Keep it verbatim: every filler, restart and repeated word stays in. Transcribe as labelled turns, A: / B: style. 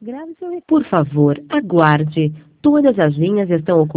A: Grave seu... Por favor, aguarde. Todas as linhas estão ocupadas.